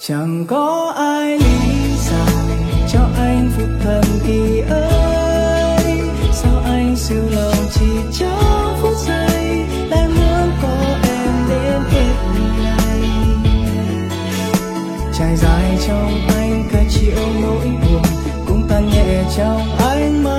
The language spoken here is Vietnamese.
Chẳng có ai lý giải cho anh phút thần kỳ ấy. Sao anh siêu lòng chỉ trong phút giây, lại muốn có em đến hết ngày. Trải dài trong anh cả chiều nỗi buồn, cũng tan nhẹ trong ánh mắt